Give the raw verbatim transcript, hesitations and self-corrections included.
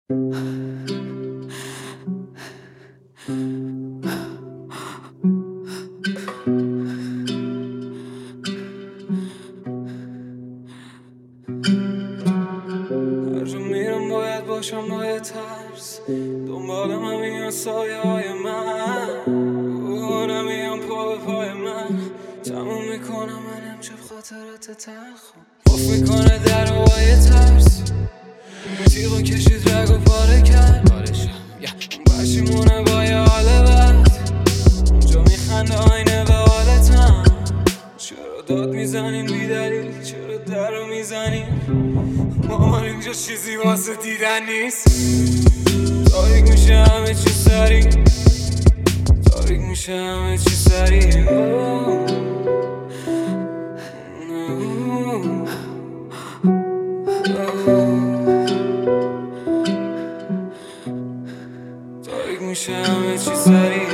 هر جا میرم باید باشم با یه ترس، دنبالم هم میان سایه های من، روح نمیان پا به پای من، تموم میکنم من امشب خاطرات تلخم. قف میکنه در و با یه ترس، تیغو کشید رگ و پاره کرد، اون پشیمونه با یه حال بد، اونجا میخنده آینه به حالتم. چرا داد میزنیم بی دلیل، چرا در رو میزنیم، مامان اینجا چیزی واسه دیدن نیست. تاریک میشه همه چی سری، تاریک میشه همه چی سری، تاریک میشه همه چی سری.